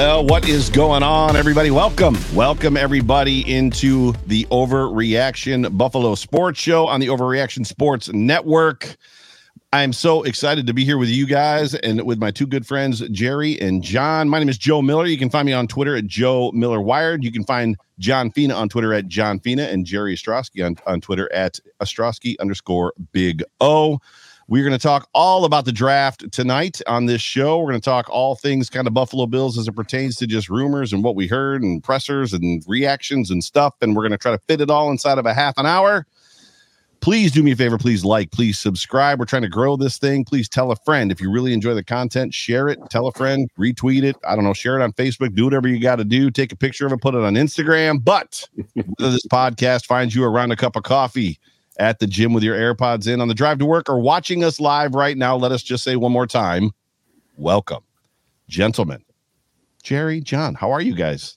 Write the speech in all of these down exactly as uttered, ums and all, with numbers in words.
Well, what is going on, everybody? Welcome. Welcome, everybody, into the Overreaction Buffalo Sports Show on the Overreaction Sports Network. I'm so excited to be here with you guys and with my two good friends, Jerry and John. My name is Joe Miller. You can find me on Twitter at Joe Miller Wired. You can find John Fina on Twitter at John Fina and Jerry Ostrowski on, on Twitter at Ostrowski underscore Big O. We're going to talk all about the draft tonight on this show. We're going to talk all things kind of Buffalo Bills as it pertains to just rumors and what we heard and pressers and reactions and stuff. And we're going to try to fit it all inside of a half an hour. Please do me a favor. Please like, please subscribe. We're trying to grow this thing. Please tell a friend. If you really enjoy the content, share it, tell a friend, retweet it. I don't know, share it on Facebook, do whatever you got to do. Take a picture of it, put it on Instagram. But whether this podcast finds you around a cup of coffee, at the gym with your AirPods in, on the drive to work, or watching us live right now, let us just say one more time, welcome, gentlemen. Jerry, John, how are you guys?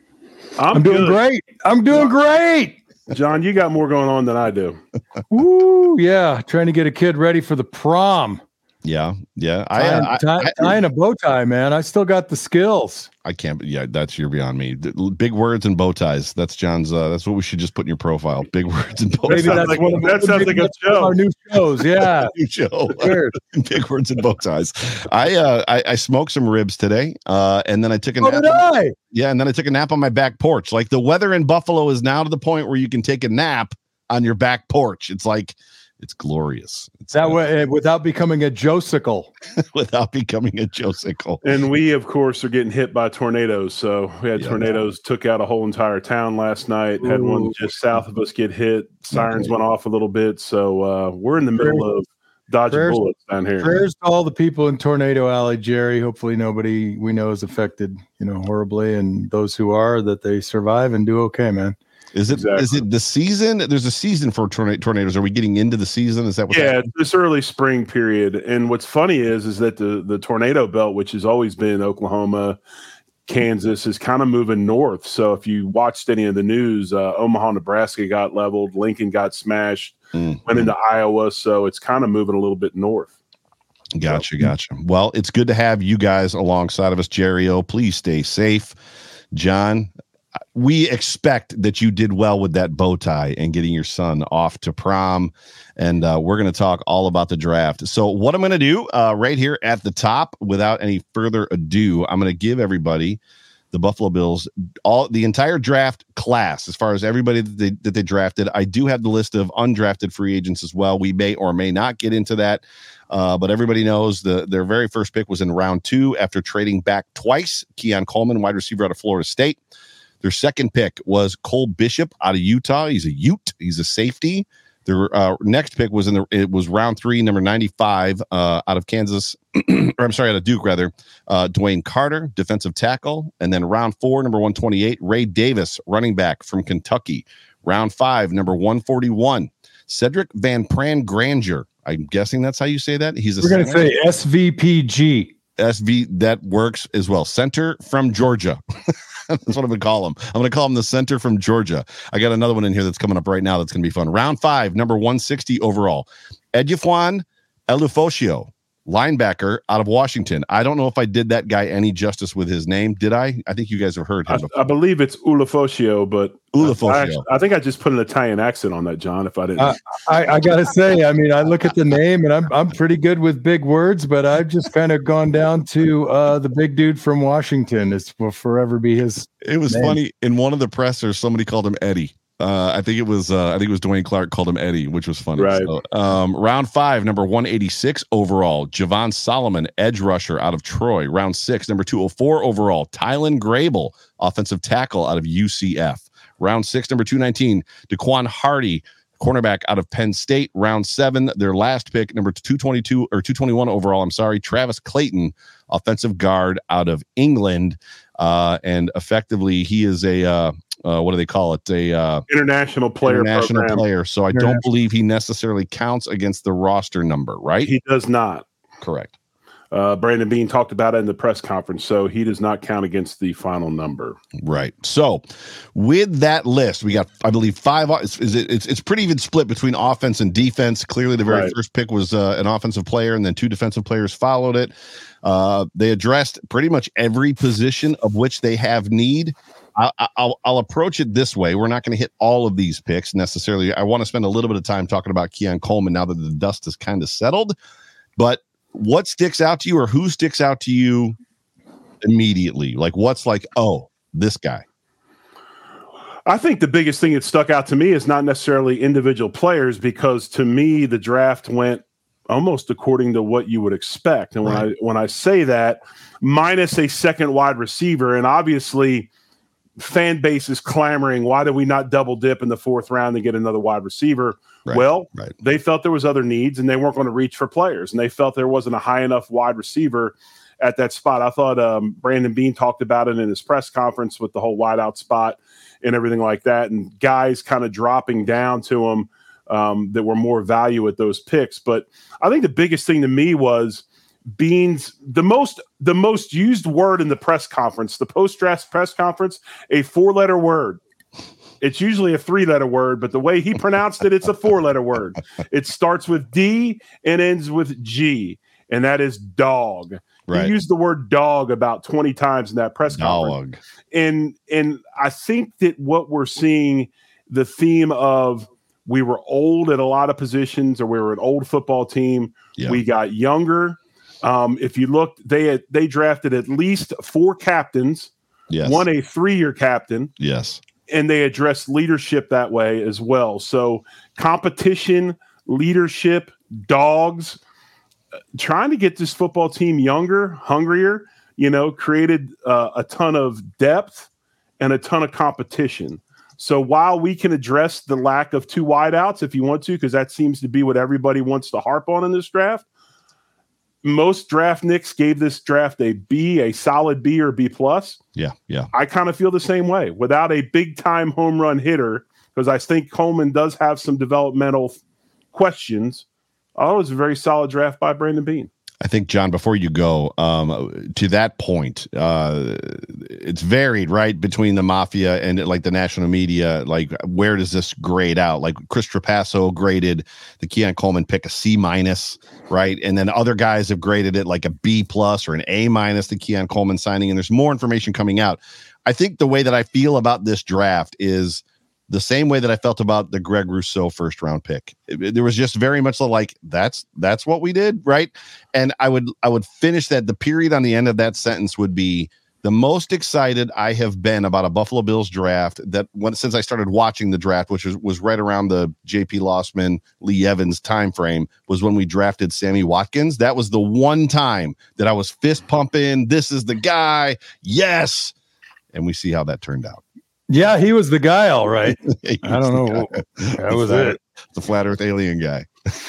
I'm, I'm doing great. I'm doing great. John, you got more going on than I do. Woo, yeah. Trying to get a kid ready for the prom. Yeah, yeah. I, tying, uh, tie, I, tying a bow tie, man. I still got the skills. I can't. Yeah, that's you're beyond me. Big words and bow ties. That's John's. Uh, that's what we should just put in your profile. Big words and bow ties. Maybe that's like, one of that sounds like a show. Our new shows. Yeah, new show. Big words and bow ties. I uh, I, I smoked some ribs today, uh, and then I took a so nap. Did I. Yeah, and then I took a nap on my back porch. Like the weather in Buffalo is now to the point where you can take a nap on your back porch. It's like. It's glorious. It's that way, without becoming a Josicle. without becoming a Josicle. And we, of course, are getting hit by tornadoes. So we had yeah, tornadoes, took out a whole entire town last night. Ooh. Had one just south of us get hit. Sirens okay. went off a little bit. So uh, we're in the middle prayers, of dodging prayers, bullets down here. Prayers to all the people in Tornado Alley, Jerry. Hopefully nobody we know is affected, you know, horribly. And those who are, that they survive and do okay, man. Is it exactly. is it the season? There's a season for tornado, tornadoes. Are we getting into the season? Is that what? Yeah, this early spring period. And what's funny is is that the the tornado belt, which has always been Oklahoma, Kansas, is kind of moving north. So if you watched any of the news, uh, Omaha, Nebraska got leveled, Lincoln got smashed, mm-hmm. went into Iowa. So it's kind of moving a little bit north. Gotcha, so. gotcha. Well, it's good to have you guys alongside of us, Jerry O. Please stay safe, John. We expect that you did well with that bow tie and getting your son off to prom. And uh, we're going to talk all about the draft. So what I'm going to do uh, right here at the top, without any further ado, I'm going to give everybody the Buffalo Bills, all the entire draft class, as far as everybody that they, that they drafted. I do have the list of undrafted free agents as well. We may or may not get into that. Uh, but everybody knows the their very first pick was in round two after trading back twice. Keon Coleman, wide receiver out of Florida State. Their second pick was Cole Bishop out of Utah. He's a Ute. He's a safety. Their uh, next pick was in the it was round three, number ninety-five, uh, out of Kansas. or I'm sorry, out of Duke rather. Uh, Dwayne Carter, defensive tackle, and then round four, number one twenty-eight, Ray Davis, running back from Kentucky. Round five, number one forty-one, Cedric Van Pran Granger. I'm guessing that's how you say that. He's a we're going to say S V P G. S V that works as well. Center from Georgia. That's what I'm going to call him. I'm going to call him the center from Georgia. I got another one in here that's coming up right now that's going to be fun. Round five, number one sixty overall. Edufwan Elufosio, linebacker out of Washington. I don't know if I did that guy any justice with his name. Did I? I think you guys have heard him. I, I believe it's Ulufosio, but Ulufosio. I, actually, I think I just put an Italian accent on that, John, if I didn't. Uh, I, I got to say, I mean, I look at the name and I'm I'm pretty good with big words, but I've just kind of gone down to uh, the big dude from Washington. It will forever be his It was name. Funny. In one of the pressers, somebody called him Eddie. Uh, I think it was uh, I think it was Dwayne Clark called him Eddie, which was funny. Right. So, um, round five, number one eighty-six overall, Javon Solomon, edge rusher out of Troy. Round six, number two oh four overall, Tylen Grable, offensive tackle out of U C F. Round six, number two nineteen, Daquan Hardy, cornerback out of Penn State. Round seven, their last pick, number two twenty-two or two twenty-one overall. I'm sorry, Travis Clayton, offensive guard out of England, uh, and effectively he is a. Uh, Uh, what do they call it? A uh, international player. International program. player. So I don't believe he necessarily counts against the roster number, right? He does not. Correct. Uh, Brandon Beane talked about it in the press conference, so he does not count against the final number. Right. So, with that list, we got, I believe, five. Is it? It's it's pretty even split between offense and defense. Clearly, the very Right. first pick was uh, an offensive player, and then two defensive players followed it. Uh, they addressed pretty much every position of which they have need. I, I'll I'll approach it this way. We're not going to hit all of these picks necessarily. I want to spend a little bit of time talking about Keon Coleman now that the dust has kind of settled. But what sticks out to you, or who sticks out to you immediately? Like, what's like, oh, this guy? I think the biggest thing that stuck out to me is not necessarily individual players, because to me, the draft went almost according to what you would expect. And when Right. I when I say that, minus a second wide receiver, and obviously fan base is clamoring, why did we not double dip in the fourth round and get another wide receiver? Right. Well, Right. they felt there was other needs, and they weren't going to reach for players, and they felt there wasn't a high enough wide receiver at that spot. I thought um, Brandon Beane talked about it in his press conference with the whole wideout spot and everything like that, and guys kind of dropping down to him um, that were more value at those picks. But I think the biggest thing to me was Beane's the most the most used word in the press conference, the post-draft press conference, a four-letter word. It's usually a three-letter word, but the way he pronounced it, it's a four-letter word. It starts with D and ends with G, and that is dog. Right. He used the word dog about twenty times in that press conference. Dog. And and I think that what we're seeing, the theme of we were old at a lot of positions, or we were an old football team. Yeah. We got younger. Um, if you looked, they had, they drafted at least four captains, Yes. one a three-year captain, Yes. and they addressed leadership that way as well. So competition, leadership, dogs, uh, trying to get this football team younger, hungrier, you know, created uh, a ton of depth and a ton of competition. So while we can address the lack of two wideouts if you want to, because that seems to be what everybody wants to harp on in this draft, most draft nicks gave this draft a B, a solid B or B plus. Yeah. Yeah. I kind of feel the same way. Without a big-time home run hitter, because I think Coleman does have some developmental questions, oh, it was a very solid draft by Brandon Beane. I think, John, before you go, um, to that point, uh, it's varied, right, between the mafia and like the national media. Like, where does this grade out? Like, Chris Trapasso graded the Keon Coleman pick a C minus, right? And then other guys have graded it like a B plus or an A minus, the Keon Coleman signing. And there's more information coming out. I think the way that I feel about this draft is the same way that I felt about the Greg Rousseau first round pick. It, it, there was just very much like, that's that's what we did, right? And I would I would finish that. The period on the end of that sentence would be the most excited I have been about a Buffalo Bills draft that when since I started watching the draft, which was, was right around the J P Lossman, Lee Evans time frame, was when we drafted Sammy Watkins. That was the one time that I was fist pumping. This is the guy. Yes. And we see how that turned out. Yeah, he was the guy, all right. He I was don't the know. guy. That was it. The flat earth alien guy.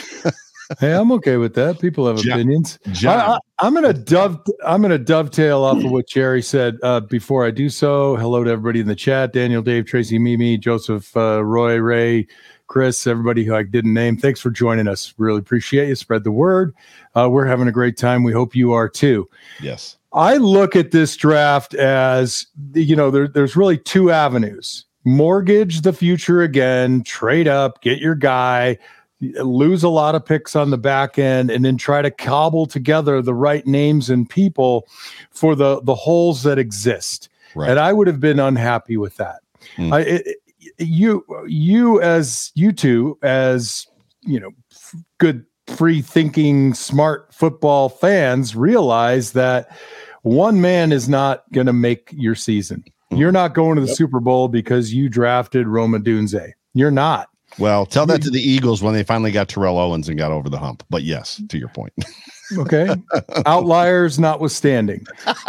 Hey, I'm okay with that. People have John- opinions. John. I, I, I'm gonna dove. I'm gonna dovetail off of what Jerry said. Uh, before I do so, hello to everybody in the chat: Daniel, Dave, Tracy, Mimi, Joseph, uh, Roy, Ray, Chris, everybody who I didn't name. Thanks for joining us. Really appreciate you. Spread the word. Uh, we're having a great time. We hope you are too. Yes. I look at this draft as, you know, there, there's really two avenues: mortgage the future again, trade up, get your guy, lose a lot of picks on the back end, and then try to cobble together the right names and people for the, the holes that exist. Right. And I would have been unhappy with that. Mm. I, it, you, you as you two, as, you know, f- good, free thinking, smart football fans realize that one man is not going to make your season. You're not going to the Yep. Super Bowl because you drafted Roma Dunze. You're not. Well, tell that to the Eagles when they finally got Terrell Owens and got over the hump. But yes, to your point. Okay. Outliers notwithstanding.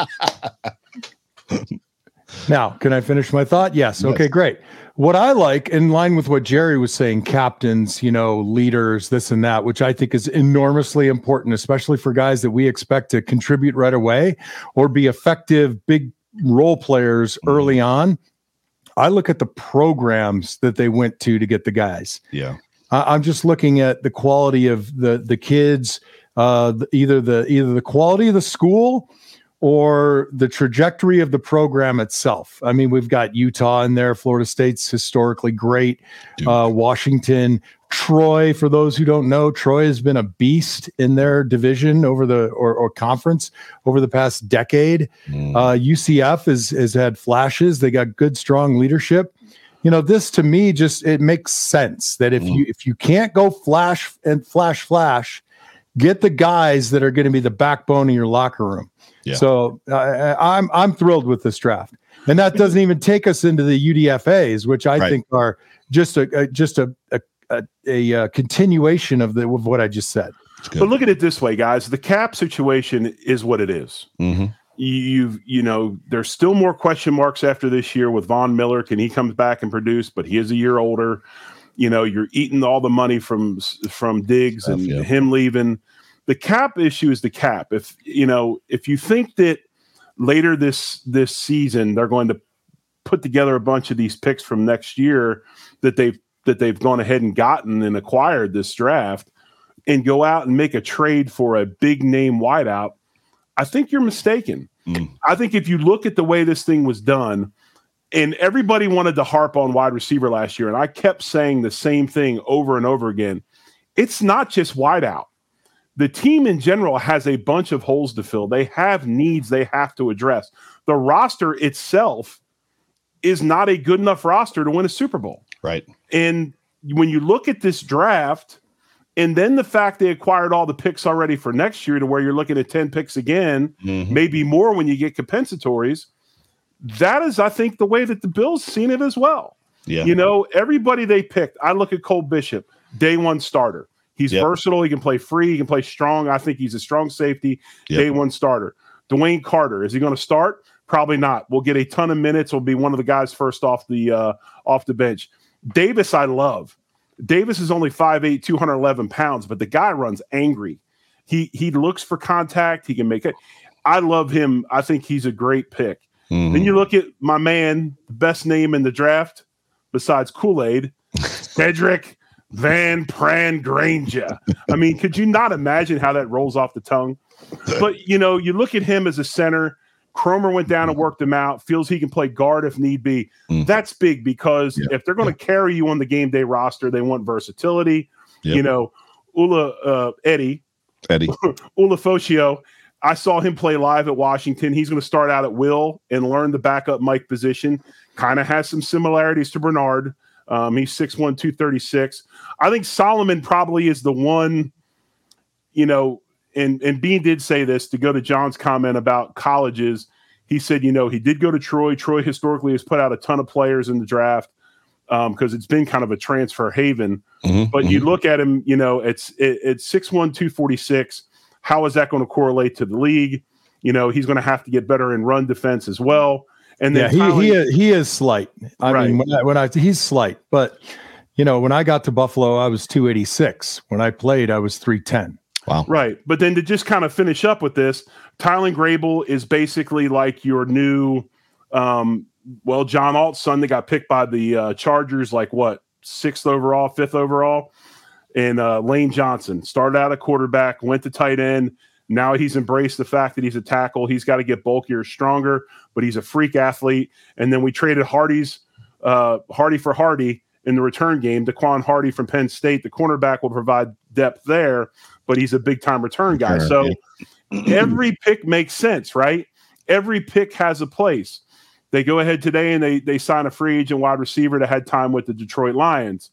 Now, can I finish my thought? Yes. Yes. Okay, great. What I like, in line with what Jerry was saying, captains, you know, leaders, this and that, which I think is enormously important, especially for guys that we expect to contribute right away or be effective big role players early on. I look at the programs that they went to to get the guys. Yeah. I- I'm just looking at the quality of the the kids, uh, the, either the either the quality of the school or the trajectory of the program itself. I mean, we've got Utah in there. Florida State's historically great. Uh, Washington, Troy, for those who don't know, Troy has been a beast in their division over the or, or conference over the past decade. Mm. Uh, U C F is, has had flashes. They got good, strong leadership. You know, this to me just it makes sense that if mm. you if you can't go flash and flash flash, get the guys that are going to be the backbone of your locker room. Yeah. So uh, I'm I'm thrilled with this draft, and that doesn't even take us into the U D F As, which I right. think are just a, a just a a, a a continuation of the of what I just said. But look at it this way, guys: the cap situation is what it is. Mm-hmm. You've you know there's still more question marks after this year with Von Miller. Can he come back and produce? But he is a year older. You know, you're eating all the money from from Diggs Stuff, and yeah. him leaving. The cap issue is the cap. If you know, if you think that later this this season they're going to put together a bunch of these picks from next year that they've that they've gone ahead and gotten and acquired this draft and go out and make a trade for a big name wideout, I think you're mistaken. Mm. I think if you look at the way this thing was done, and everybody wanted to harp on wide receiver last year, and I kept saying the same thing over and over again. It's not just wideout. The team in general has a bunch of holes to fill. They have needs they have to address. The roster itself is not a good enough roster to win a Super Bowl. Right. And when you look at this draft, and then the fact they acquired all the picks already for next year to where you're looking at ten picks again, mm-hmm. maybe more when you get compensatories, that is, I think, the way that the Bills seen it as well. Yeah. You know, everybody they picked, I look at Cole Bishop, day one starter. He's yep. versatile. He can play free. He can play strong. I think he's a strong safety, yep. day one starter. Dwayne Carter, is he going to start? Probably not. We'll get a ton of minutes. We'll be one of the guys first off the uh, off the bench. Davis, I love. Davis is only five eight, two hundred eleven pounds, but the guy runs angry. He he looks for contact. He can make it. I love him. I think he's a great pick. Mm-hmm. Then you look at my man, the best name in the draft besides Kool-Aid, Cedric Van Pran Granger. I mean, could you not imagine how that rolls off the tongue? But, you know, you look at him as a center. Cromer went down and worked him out, feels he can play guard if need be. Mm. That's big because yeah. if they're going to yeah. carry you on the game day roster, they want versatility. Yep. You know, Ula uh, Eddie, Eddie, Ulofoshio, I saw him play live at Washington. He's going to start out at will and learn the backup Mike position. Kind of has some similarities to Bernard. Um, he's six one, two thirty-six. I think Solomon probably is the one, you know, and, and Bean did say this to go to John's comment about colleges. He said, you know, he did go to Troy. Troy historically has put out a ton of players in the draft because um, it's been kind of a transfer haven. Mm-hmm, but mm-hmm. you look at him, you know, it's it, it's six one, two forty-six. How is that going to correlate to the league? You know, he's going to have to get better in run defense as well. And then yeah, he he is, he is slight. I right. mean, when I, when I he's slight, but you know, when I got to Buffalo, I was two eighty-six. When I played, I was three ten. Wow. Right. But then to just kind of finish up with this, Tylen Grable is basically like your new, um, well, John Alt's son that got picked by the uh, Chargers, like what, sixth overall, fifth overall. And uh, Lane Johnson started out a quarterback, went to tight end. Now he's embraced the fact that he's a tackle. He's got to get bulkier, stronger, but he's a freak athlete. And then we traded Hardy's uh, Hardy for Hardy in the return game. Daquan Hardy from Penn State, the cornerback, will provide depth there, but he's a big-time return guy. Sure, so yeah. every pick makes sense, right? Every pick has a place. They go ahead today and they they sign a free agent wide receiver that had time with the Detroit Lions.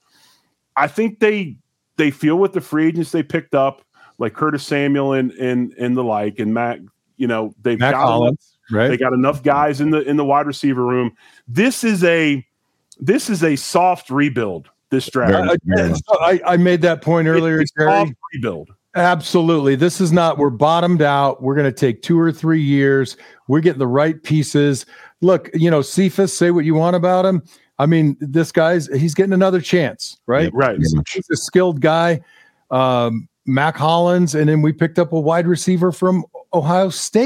I think they they feel with the free agents they picked up, like Curtis Samuel and and and the like, and Matt, you know, they've Matt got Collins, enough, right? They got enough guys in the in the wide receiver room. This is a this is a soft rebuild. This draft. I, I, I made that point earlier. It's a soft rebuild. Absolutely. This is not. We're bottomed out. We're going to take two or three years. We're getting the right pieces. Look, you know, Cephas. Say what you want about him. I mean, this guy's he's getting another chance, right? Yeah, right. He's, he's a skilled guy. Um, Mac Hollins, and then we picked up a wide receiver from Ohio State.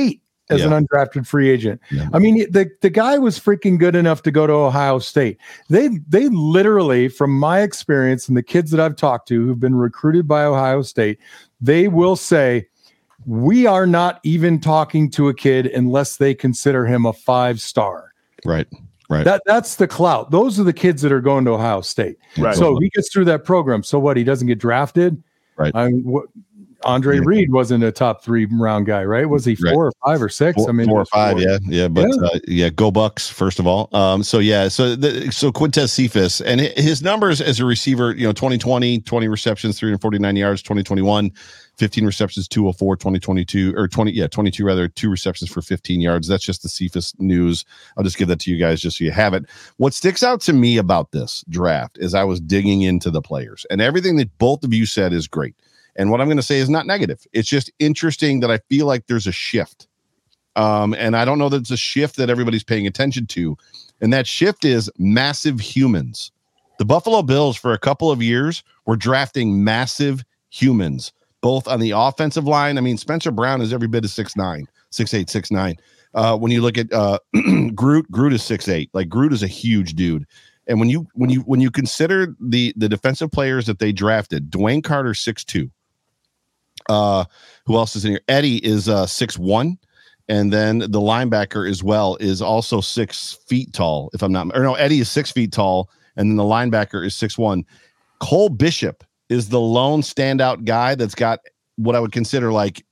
as Yeah. an undrafted free agent. Yeah. I mean, the, the guy was freaking good enough to go to Ohio State. They they literally, from my experience and the kids that I've talked to who've been recruited by Ohio State, they will say, we are not even talking to a kid unless they consider him a five-star. Right. Right. That that's the clout. Those are the kids that are going to Ohio State. Right. So he gets through that program. So what? He doesn't get drafted. Right. I mean, what, Andre Yeah. Reed wasn't a top three round guy, right? Was he four Right. or five or six? Four, I mean, four or five, four. yeah, yeah, but Yeah. Uh, yeah, go Bucks first of all. Um, so yeah, so the, so Quintez Cephas and hi- his numbers as a receiver, you know, twenty twenty, twenty receptions, three hundred forty-nine yards, twenty twenty-one, fifteen receptions, two oh four, twenty twenty-two, or twenty, yeah, twenty-two rather, two receptions for fifteen yards. That's just the Cephas news. I'll just give that to you guys just so you have it. What sticks out to me about this draft is I was digging into the players, and everything that both of you said is great. And what I'm going to say is not negative. It's just interesting that I feel like there's a shift. Um, and I don't know that it's a shift that everybody's paying attention to. And that shift is massive humans. The Buffalo Bills, for a couple of years, were drafting massive humans, both on the offensive line. I mean, Spencer Brown is every bit of six nine, six eight, six nine. Uh, when you look at uh, Groot, Groot is six eight. Like, Groot is a huge dude. And when you when you when you consider the the defensive players that they drafted, Dwayne Carter six two. Uh, who else is in here? Eddie is uh six one, and then the linebacker as well is also six feet tall. If I'm not, or no, Eddie is six feet tall, and then the linebacker is six one. Cole Bishop is the lone standout guy that's got what I would consider like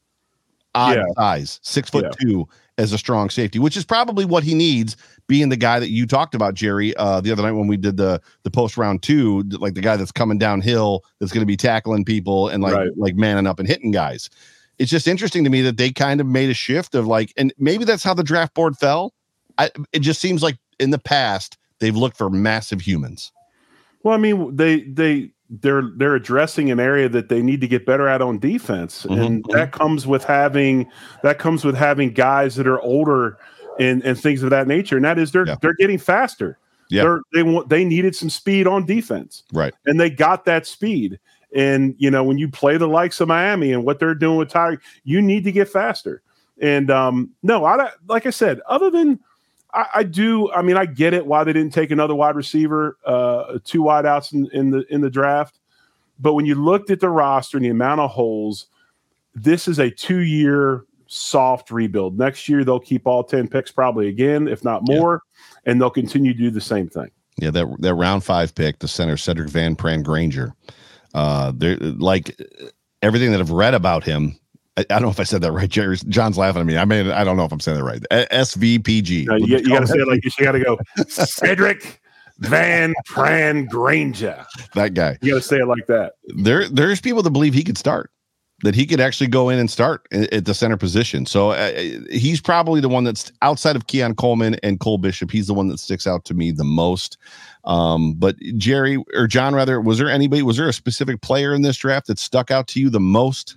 odd Yeah. size, six foot Yeah. two as a strong safety, which is probably what he needs, being the guy that you talked about, Jerry, uh, the other night when we did the the post round two, like the guy that's coming downhill, that's going to be tackling people and like Right. like manning up and hitting guys. It's just interesting to me that they kind of made a shift of like, and maybe that's how the draft board fell. I, it just seems like in the past they've looked for massive humans. Well, I mean, they they they're they're addressing an area that they need to get better at on defense, Mhm, and mhm. that comes with having that comes with having guys that are older and and things of that nature. And that is they're Yeah. they're getting faster. Yeah. They're, they want they needed some speed on defense, Right. and they got that speed. And you know, when you play the likes of Miami and what they're doing with Tyreek, you need to get faster. And um, no, I don't- like I said, other than I, I do, I mean, I get it why they didn't take another wide receiver, uh, two wideouts in, in the in the draft. But when you looked at the roster and the amount of holes, this is a two-year soft rebuild. Next year they'll keep all ten picks probably again, if not more, and they'll continue to do the same thing. Yeah, that that round five pick, the center Cedric Van Pran Granger. Uh, they're like everything that I've read about him. I, I don't know if I said that right, Jerry. John's laughing at me. I mean, I don't know if I'm saying that right. S V P G. Uh, you you got to say it like this. You got to go Cedric Van Pran Granger. That guy. You got to say it like that. There, there's people that believe he could start, that he could actually go in and start at, at the center position. So uh, he's probably the one that's outside of Keon Coleman and Cole Bishop. He's the one that sticks out to me the most. Um, but Jerry or John, rather, was there anybody, was there a specific player in this draft that stuck out to you the most?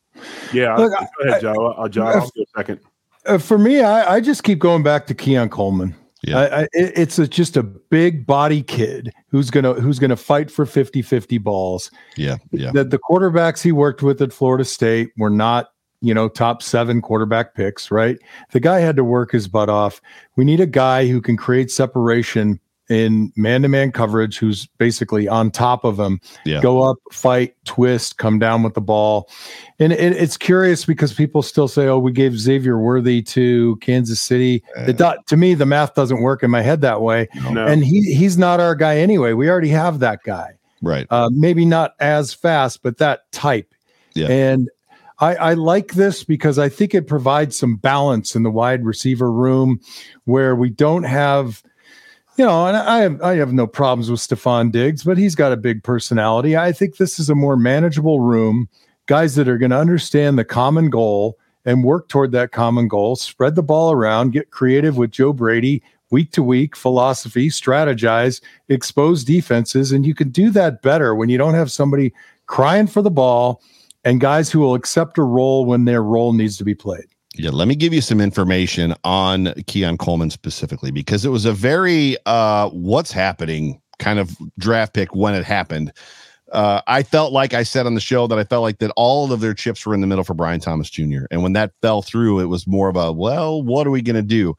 Yeah. Look, go ahead, Joe. Uh, John, I'll go second. Uh, for me, I, I just keep going back to Keon Coleman. Yeah. I, I, it- it's a, just a big body kid who's gonna who's gonna fight for fifty-fifty balls. Yeah. Yeah. The, the quarterbacks he worked with at Florida State were not, you know, top seven quarterback picks, right? The guy had to work his butt off. We need a guy who can create separation in man-to-man coverage, who's basically on top of him, Yeah. go up, fight, twist, come down with the ball. And it, it's curious because people still say, oh, we gave Xavier Worthy to Kansas City. It do, to me, the math doesn't work in my head that way. No. And he he's not our guy anyway. We already have that guy. Right. Uh, maybe not as fast, but that type. Yeah. And I, I like this because I think it provides some balance in the wide receiver room where we don't have, you know, and I have I have no problems with Stephon Diggs, but he's got a big personality. I think this is a more manageable room, guys that are going to understand the common goal and work toward that common goal, spread the ball around, get creative with Joe Brady, week to week philosophy, strategize, expose defenses. And you can do that better when you don't have somebody crying for the ball and guys who will accept a role when their role needs to be played. Yeah, let me give you some information on Keon Coleman specifically, because it was a very uh, what's happening kind of draft pick when it happened. uh, I felt like I said on the show that I felt like that all of their chips were in the middle for Brian Thomas Junior And when that fell through, it was more of a, well, what are we going to do?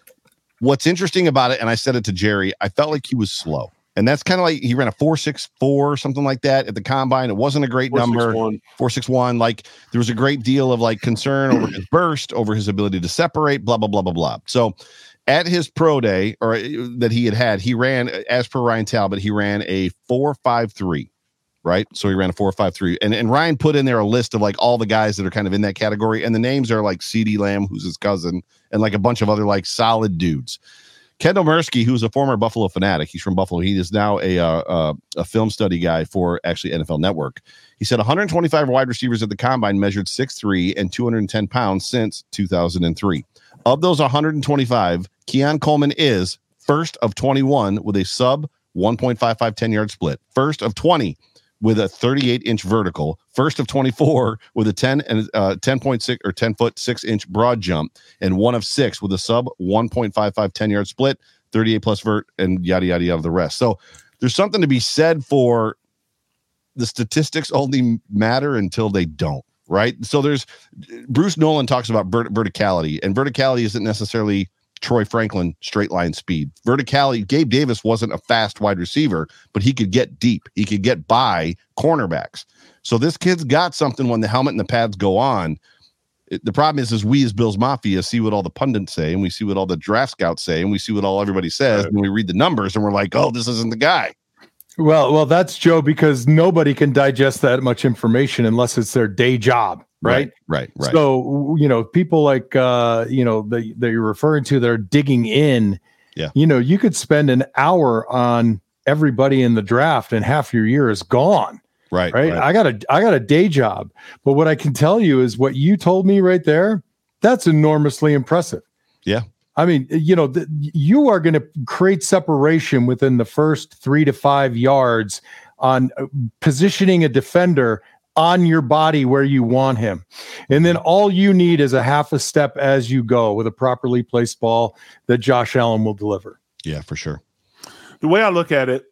What's interesting about it, and I said it to Jerry, I felt like he was slow. And that's kind of like he ran a four six four, something like that at the combine. It wasn't a great number. four six one Like there was a great deal of like concern over his burst, over his ability to separate, blah, blah, blah, blah, blah. So at his pro day or that he had had, he ran, as per Ryan Talbot, he ran a four five three, right? So he ran a four five three. And, and Ryan put in there a list of like all the guys that are kind of in that category. And the names are like CeeDee Lamb, who's his cousin, and like a bunch of other like solid dudes. Kendall Mursky, who's a former Buffalo fanatic, he's from Buffalo. He is now a uh, uh, a film study guy for actually N F L Network. He said one hundred twenty-five wide receivers at the combine measured six three and two hundred ten pounds since two thousand three. Of those one hundred twenty-five, Keon Coleman is first of twenty-one with a sub one point five five ten-yard split, first of twenty with a thirty-eight inch vertical, first of twenty-four with a ten and uh, ten point six or ten foot six inch broad jump, and one of six with a sub one point five five ten-yard split, thirty-eight plus vert, and yada, yada, yada, the rest. So there's something to be said for the statistics only matter until they don't, right? So there's Bruce Nolan talks about vert- verticality, and verticality isn't necessarily Troy Franklin straight line speed. Verticality, Gabe Davis wasn't a fast wide receiver, but he could get deep. He could get by cornerbacks. So this kid's got something when the helmet and the pads go on. It, the problem is, is we as Bills Mafia see what all the pundits say, and we see what all the draft scouts say, and we see what all everybody says, right. And we read the numbers, and we're like, oh, this isn't the guy. Well, well, that's Joe, because nobody can digest that much information unless it's their day job. Right? right, right, right. So, you know, people like, uh, you know, that that you're referring to, they're digging in. Yeah. You know, you could spend an hour on everybody in the draft and half your year is gone. Right, right. right. I got a, I got a day job, but what I can tell you is what you told me right there. That's enormously impressive. Yeah. I mean, you know, th- you are going to create separation within the first three to five yards on uh, positioning a defender on your body where you want him. And then all you need is a half a step as you go with a properly placed ball that Josh Allen will deliver. Yeah, for sure. The way I look at it,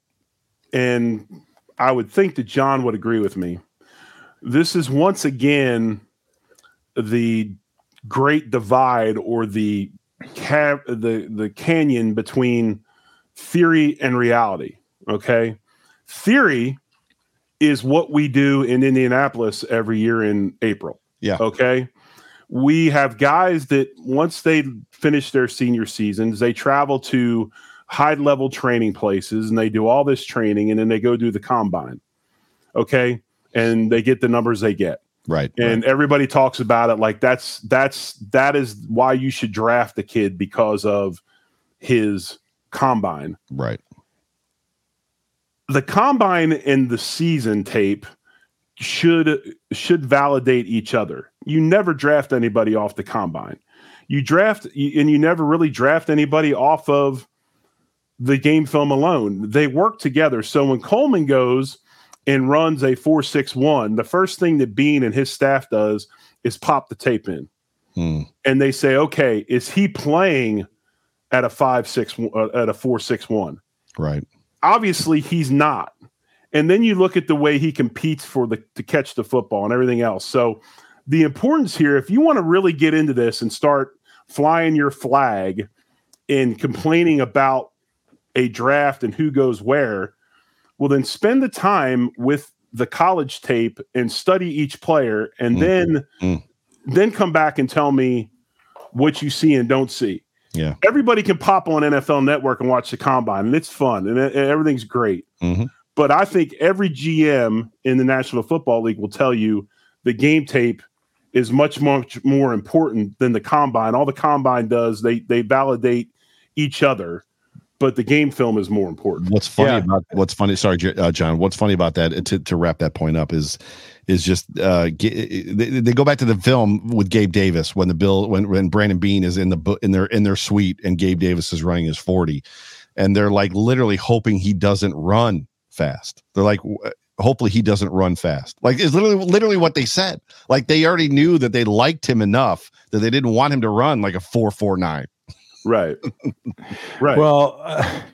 and I would think that John would agree with me, this is once again the great divide or the ca- the the canyon between theory and reality. Okay? Theory is what we do in Indianapolis every year in April. Yeah. Okay. We have guys that once they finish their senior seasons, they travel to high level training places and they do all this training and then they go do the combine. Okay. And they get the numbers they get. Right. And right. everybody talks about it like that's, that's, that is why you should draft the kid because of his combine. Right. The combine and the season tape should should validate each other. You never draft anybody off the combine. You draft and you never really draft anybody off of the game film alone. They work together. So when Coleman goes and runs a four six one, the first thing that Bean and his staff does is pop the tape in. Hmm. And they say, okay, is he playing at a five six uh, at a four six one? Right. Obviously, he's not. And then you look at the way he competes for the to catch the football and everything else. So the importance here, if you want to really get into this and start flying your flag and complaining about a draft and who goes where, well, then spend the time with the college tape and study each player, and mm-hmm. then mm-hmm. then come back and tell me what you see and don't see. Yeah, everybody can pop on N F L Network and watch the combine, and it's fun, and, and everything's great. Mm-hmm. But I think every G M in the National Football League will tell you the game tape is much, much more important than the combine. All the combine does, they they validate each other, but the game film is more important. What's funny yeah. about what's funny? Sorry, uh, John. What's funny about that? To to wrap that point up is. is just uh, they, they go back to the film with Gabe Davis when the Bill when when Brandon Beane is in the in their in their suite and Gabe Davis is running his forty, and they're like literally hoping he doesn't run fast. They're like, hopefully he doesn't run fast. Like it's literally literally what they said. Like they already knew that they liked him enough that they didn't want him to run like a four four nine. Right. Right. Well, uh,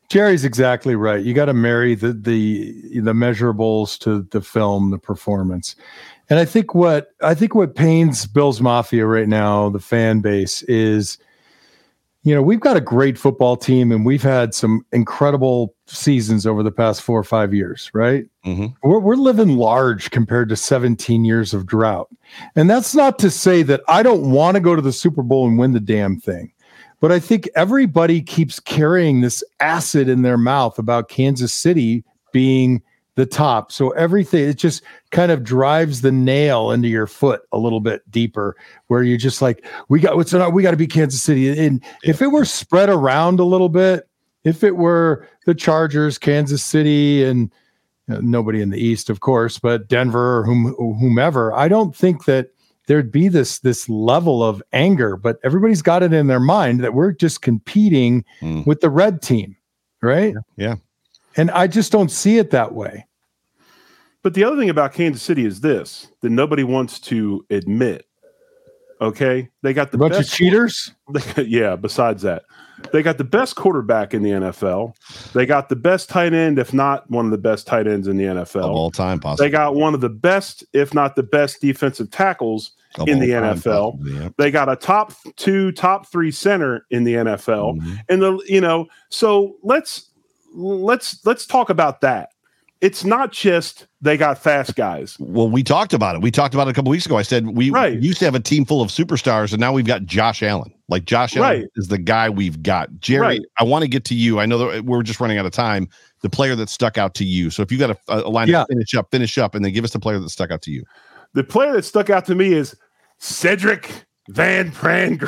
Jerry's exactly right. You got to marry the the the measurables to the film, the performance. And I think what I think what pains Bills Mafia right now, the fan base, is, you know, we've got a great football team and we've had some incredible seasons over the past four or five years, right? Mm-hmm. We're, we're living large compared to seventeen years of drought. And that's not to say that I don't want to go to the Super Bowl and win the damn thing. But I think everybody keeps carrying this acid in their mouth about Kansas City being the top. So everything, it just kind of drives the nail into your foot a little bit deeper, where you're just like, we got what's we got to be Kansas City. And yeah. if it were spread around a little bit, if it were the Chargers, Kansas City, and you know, nobody in the East, of course, but Denver or whom, whomever, I don't think that there'd be this this level of anger, but everybody's got it in their mind that we're just competing mm. with the red team, right? Yeah. And I just don't see it that way. But the other thing about Kansas City is this, that nobody wants to admit. Okay? They got the a bunch best of cheaters? They, yeah, besides that. They got the best quarterback in the N F L. They got the best tight end, if not one of the best tight ends in the N F L. Of all time, possibly. They got one of the best, if not the best, defensive tackles of in the N F L. Possibly, yeah. They got a top two, top three center in the N F L. Mm-hmm. And the you know, so let's let's let's talk about that. It's not just they got fast guys. Well, we talked about it. We talked about it a couple weeks ago. I said we right. used to have a team full of superstars, and now we've got Josh Allen. Like Josh Allen right. is the guy we've got. Jerry, right. I want to get to you. I know that we're just running out of time. The player that stuck out to you. So if you got a, a line yeah. to finish up, finish up, and then give us the player that stuck out to you. The player that stuck out to me is Cedric Van Pran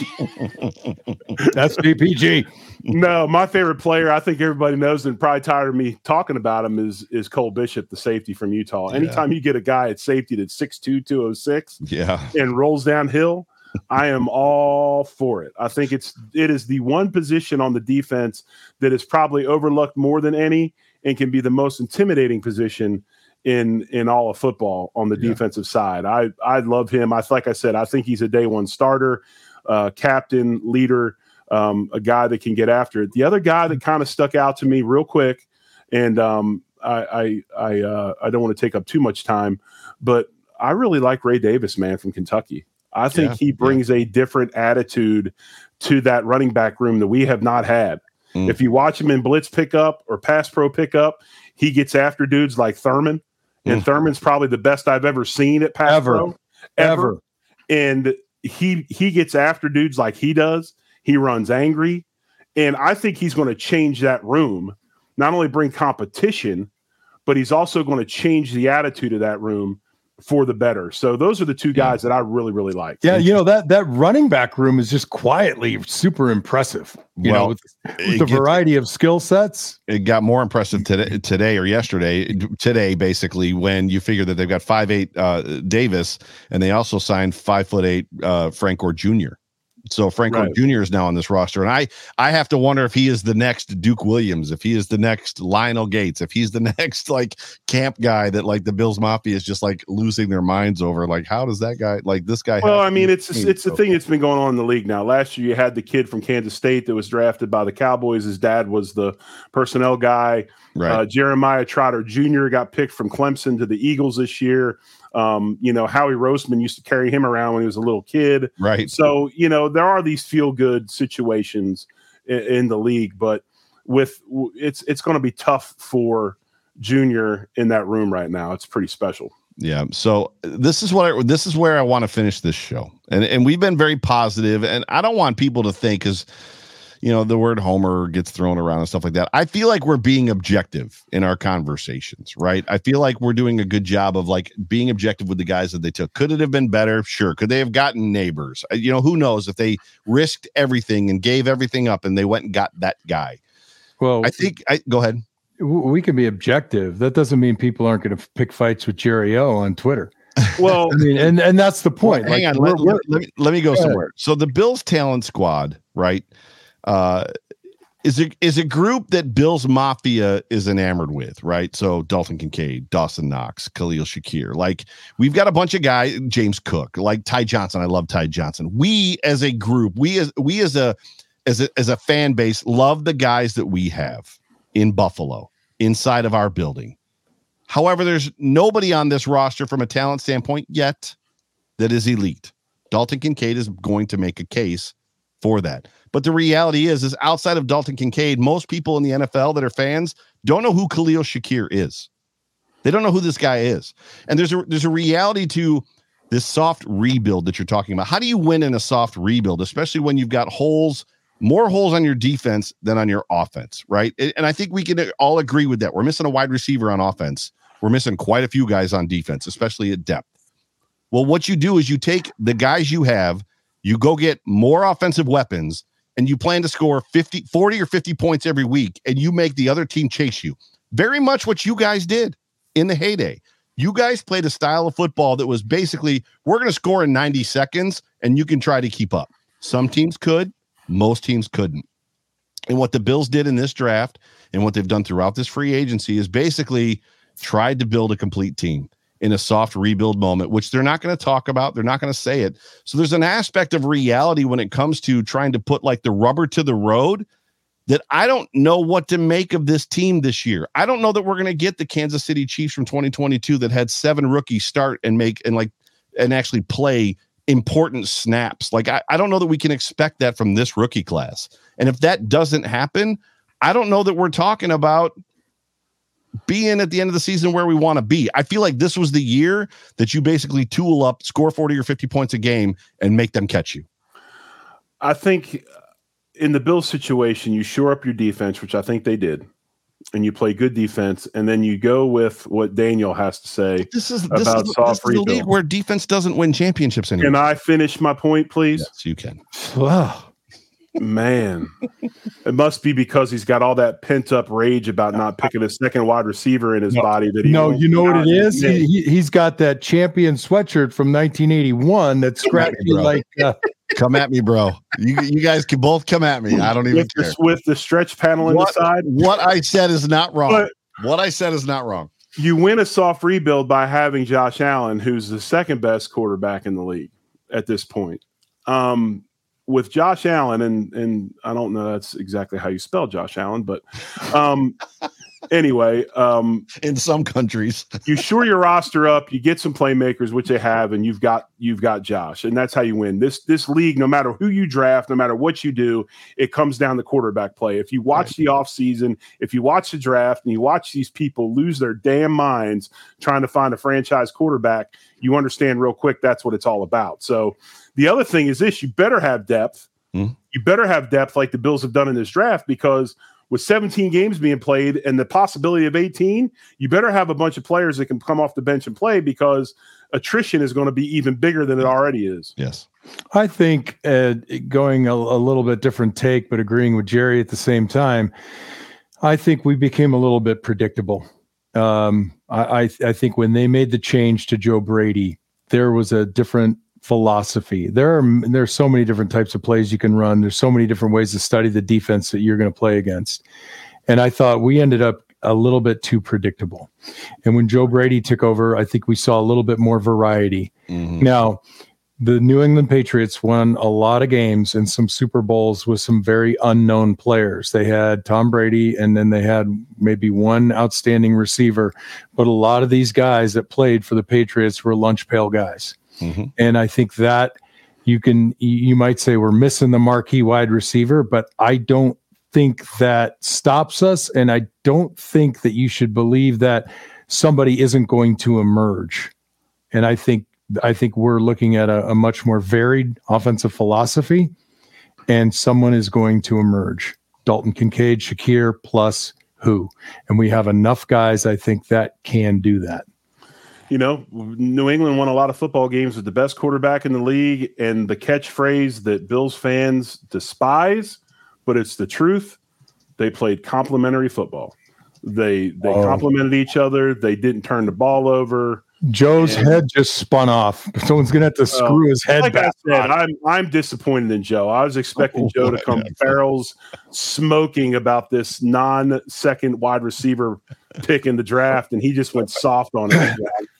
Granger. That's D P G. No, my favorite player, I think everybody knows and probably tired of me talking about him, is is Cole Bishop, the safety from Utah. Yeah. Anytime you get a guy at safety that's six two, two oh six yeah. and rolls downhill, I am all for it. I think it's it is the one position on the defense that is probably overlooked more than any and can be the most intimidating position in in all of football on the yeah. defensive side. I I love him. I like I said, I think he's a day one starter, uh, captain, leader, um, a guy that can get after it. The other guy that kind of stuck out to me real quick, and um, I I I, uh, I don't want to take up too much time, but I really like Ray Davis, man, from Kentucky. I think yeah, he brings yeah. a different attitude to that running back room that we have not had. Mm. If you watch him in blitz pickup or pass pro pickup, he gets after dudes like Thurman. And mm. Thurman's probably the best I've ever seen at pass ever. pro. Ever. Ever. And he he gets after dudes like he does. He runs angry. And I think he's going to change that room, not only bring competition, but he's also going to change the attitude of that room for the better. So those are the two guys yeah. that I really, really like. Yeah, you know, that that running back room is just quietly super impressive. You well, know, with, with the gets, variety of skill sets. It got more impressive today, today or yesterday, today, basically, when you figure that they've got five eight uh, Davis, and they also signed five foot eight uh, Frank Gore Junior So Frank Gore right. Junior is now on this roster. And I, I have to wonder if he is the next Duke Williams, if he is the next Lionel Gates, if he's the next like camp guy that like the Bills Mafia is just like losing their minds over. Like, how does that guy like this guy? Well, I mean, it's it's so. the thing that's been going on in the league now. Last year you had the kid from Kansas State that was drafted by the Cowboys. His dad was the personnel guy. Right. Uh, Jeremiah Trotter Junior got picked from Clemson to the Eagles this year. Um, you know, Howie Roseman used to carry him around when he was a little kid. Right. So, you know, there are these feel good situations in, in the league, but with it's it's going to be tough for Junior in that room right now. It's pretty special. Yeah. So this is what I, this is where I want to finish this show. And and we've been very positive, and I don't want people to think, because you know, the word homer gets thrown around and stuff like that. I feel like we're being objective in our conversations, right? I feel like we're doing a good job of like being objective with the guys that they took. Could it have been better? Sure. Could they have gotten Neighbors? You know, who knows if they risked everything and gave everything up and they went and got that guy. Well, I think I go ahead. We can be objective. That doesn't mean people aren't going to pick fights with Jerry O on Twitter. Well, I mean, and, and that's the point. Well, hang like, on. we're, Let, we're, let, let, me, let me go somewhere. So the Bills talent squad, right? Uh, is a is a group that Bills Mafia is enamored with, right? So Dalton Kincaid, Dawson Knox, Khalil Shakir. Like, we've got a bunch of guys, James Cook, like Ty Johnson. I love Ty Johnson. We as a group, we as we as a as a, as a fan base, love the guys that we have in Buffalo inside of our building. However, there's nobody on this roster from a talent standpoint yet that is elite. Dalton Kincaid is going to make a case for that. But the reality is, is outside of Dalton Kincaid, most people in the N F L that are fans don't know who Khalil Shakir is. They don't know who this guy is. And there's a, there's a reality to this soft rebuild that you're talking about. How do you win in a soft rebuild, especially when you've got holes, more holes on your defense than on your offense, right? And I think we can all agree with that. We're missing a wide receiver on offense. We're missing quite a few guys on defense, especially at depth. Well, what you do is you take the guys you have, you go get more offensive weapons, and you plan to score fifty, forty or fifty points every week, and you make the other team chase you. Very much what you guys did in the heyday. You guys played a style of football that was basically, we're going to score in ninety seconds, and you can try to keep up. Some teams could, most teams couldn't. And what the Bills did in this draft and what they've done throughout this free agency is basically tried to build a complete team in a soft rebuild moment, which they're not going to talk about. They're not going to say it. So there's an aspect of reality when it comes to trying to put like the rubber to the road that I don't know what to make of this team this year. I don't know that we're going to get the Kansas City Chiefs from twenty twenty-two that had seven rookies start and make and like and actually play important snaps. Like I, I don't know that we can expect that from this rookie class. And if that doesn't happen, I don't know that we're talking about being at the end of the season where we want to be. I feel like this was the year that you basically tool up, score forty or fifty points a game, and make them catch you. I think in the Bills situation, you shore up your defense, which I think they did, and you play good defense, and then you go with what Daniel has to say this is, this about is, soft this is rebuild. a league where defense doesn't win championships anymore. Can I finish my point, please? Yes, you can. Wow. Man, it must be because he's got all that pent up rage about not picking a second wide receiver in his no, body. That he no, you know what it is? He, he, he's got that champion sweatshirt from nineteen eighty-one that scratched you like. Uh, come at me, bro. You you guys can both come at me. I don't even with care. The, with the stretch panel on the side. What I said is not wrong. But what I said is not wrong. You win a soft rebuild by having Josh Allen, who's the second best quarterback in the league at this point. Um, with Josh Allen, and and I don't know that's exactly how you spell Josh Allen, but um, anyway, um, in some countries, you shore your roster up, you get some playmakers, which they have, and you've got you've got Josh, and that's how you win. This this league, no matter who you draft, no matter what you do, it comes down to quarterback play. If you watch right. the offseason, if you watch the draft, and you watch these people lose their damn minds trying to find a franchise quarterback, you understand real quick that's what it's all about. So the other thing is this: you better have depth. Mm. You better have depth like the Bills have done in this draft, because with seventeen games being played and the possibility of eighteen, you better have a bunch of players that can come off the bench and play, because attrition is going to be even bigger than it already is. Yes. I think uh, going a, a little bit different take, but agreeing with Jerry at the same time, I think we became a little bit predictable. Um, I, I, I think when they made the change to Joe Brady, there was a different philosophy. There are there's so many different types of plays you can run. There's so many different ways to study the defense that you're going to play against. And I thought we ended up a little bit too predictable. And when Joe Brady took over, I think we saw a little bit more variety. Mm-hmm. Now, the New England Patriots won a lot of games and some Super Bowls with some very unknown players. They had Tom Brady, and then they had maybe one outstanding receiver. But a lot of these guys that played for the Patriots were lunch pail guys. Mm-hmm. And I think that you can, you might say we're missing the marquee wide receiver, but I don't think that stops us. And I don't think that you should believe that somebody isn't going to emerge. And I think, I think we're looking at a, a much more varied offensive philosophy, and someone is going to emerge. Dalton Kincaid, Shakir, plus who? And we have enough guys, I think, that can do that. You know, New England won a lot of football games with the best quarterback in the league, and the catchphrase that Bills fans despise, but it's the truth. They played complementary football. They they oh. complemented each other. They didn't turn the ball over. Joe's and, head just spun off. Someone's gonna have to screw uh, his head like back. I said, I'm I'm disappointed in Joe. I was expecting oh, Joe to come barrels smoking about this non-second wide receiver pick in the draft, and he just went soft on it.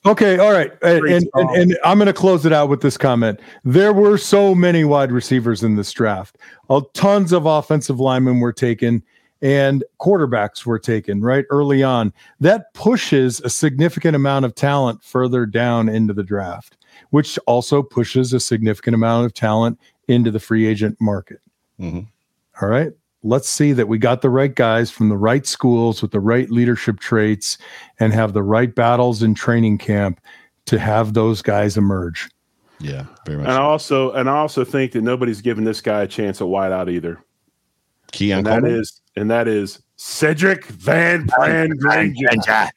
Okay, all right. And, and, and, and I'm going to close it out with this comment. There were so many wide receivers in this draft. Uh, tons of offensive linemen were taken and quarterbacks were taken right early on. That pushes a significant amount of talent further down into the draft, which also pushes a significant amount of talent into the free agent market. Mm-hmm. All right. Let's see that we got the right guys from the right schools with the right leadership traits and have the right battles in training camp to have those guys emerge. Yeah, very much. And so. I also and I also think that nobody's giving this guy a chance at wideout either. Keon and that Coleman? is and that is Cedric Van Pran Granger.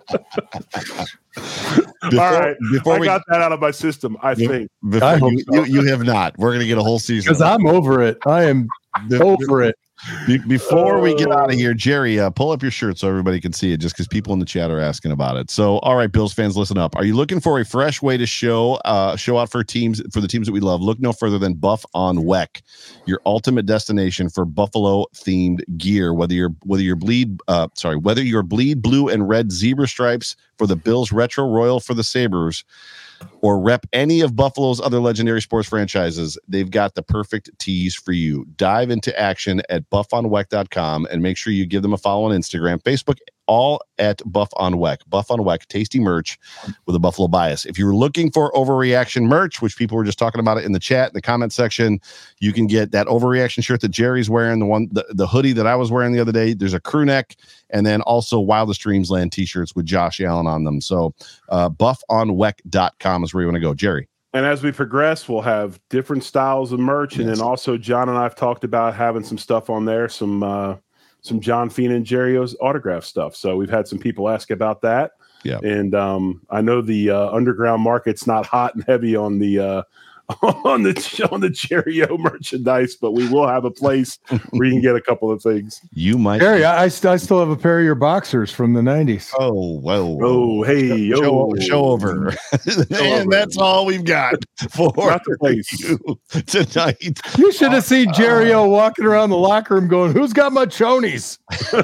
Before, All right, before I we got that out of my system. I think before I you, hope so. you, you have not. We're going to get a whole season Because I'm over it. I am over it. Be- Before we get out of here, Jerry, uh, pull up your shirt so everybody can see it, just because people in the chat are asking about it. So, all right, Bills fans, listen up. Are you looking for a fresh way to show uh, show out for teams for the teams that we love? Look no further than Buff on W E C, your ultimate destination for Buffalo themed gear. Whether you're whether you're bleed uh, sorry whether you're bleed blue and red zebra stripes for the Bills, retro royal for the Sabres, or rep any of Buffalo's other legendary sports franchises, they've got the perfect tees for you. Dive into action at buff on w e c dot com and make sure you give them a follow on Instagram, Facebook, all at Buff on W E C. Buff on W E C, tasty merch with a Buffalo bias. If you're looking for overreaction merch, which people were just talking about it in the chat, in the comment section, you can get that overreaction shirt that Jerry's wearing, the one, the, the hoodie that I was wearing the other day. There's a crew neck, and then also Wildest Dreams Land t-shirts with Josh Allen on them. So uh, buff on w e c dot com is where you want to go. Jerry. And as we progress, we'll have different styles of merch. Yes. And then also John and I have talked about having some stuff on there, some uh, some John Fina and Jerry's autograph stuff. So we've had some people ask about that. Yeah. And um, I know the uh, underground market's not hot and heavy on the uh, on the on the Jerry-O merchandise, but we will have a place where you can get a couple of things. You might. Harry, I, I, st- I still have a pair of your boxers from the nineties. Oh, whoa. Oh, hey, Show, yo. show over. and over. that's all we've got for Not the place. you tonight. You should have seen Jerry O walking around the locker room going, "Who's got my chonies?"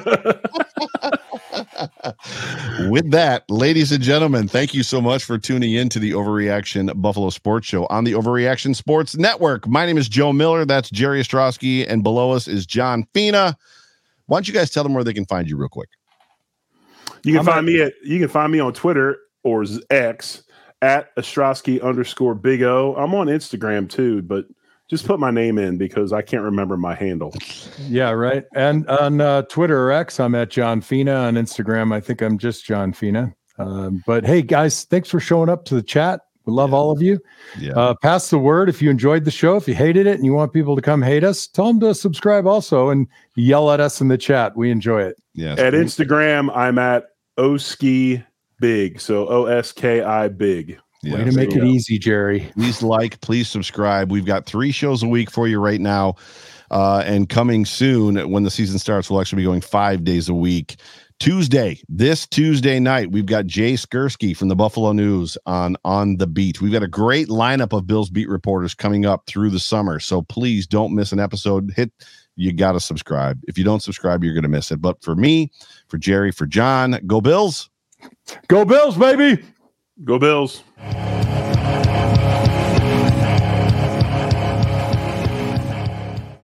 With that, ladies and gentlemen, thank you so much for tuning in to the Overreaction Buffalo Sports Show on the Overreaction Sports Network. My name is Joe Miller. That's Jerry Ostrowski. And below us is John Fina. Why don't you guys tell them where they can find you real quick? You can I'm find at- me at you can find me on Twitter or X at Ostrowski underscore Big O. I'm on Instagram too, but just put my name in because I can't remember my handle. Yeah, right. And on uh, Twitter or X, I'm at John Fina. On Instagram, I think I'm just John Fina. Um, but hey, guys, thanks for showing up to the chat. We love Yeah. all of you. Yeah. Uh, pass the word if you enjoyed the show. If you hated it and you want people to come hate us, tell them to subscribe also and yell at us in the chat. We enjoy it. yes. At Instagram, I'm at Oski Big. So O S K I Big. Yes. Way to make there it you go. easy, Jerry. Please like, please subscribe. We've got three shows a week for you right now. Uh, and coming soon, when the season starts, we'll actually be going five days a week. Tuesday, this Tuesday night, we've got Jay Skursky from the Buffalo News on On the Beat. We've got a great lineup of Bills beat reporters coming up through the summer. So please don't miss an episode. Hit, you got to subscribe. If you don't subscribe, you're going to miss it. But for me, for Jerry, for John, go Bills. Go Bills, baby. Go Bills.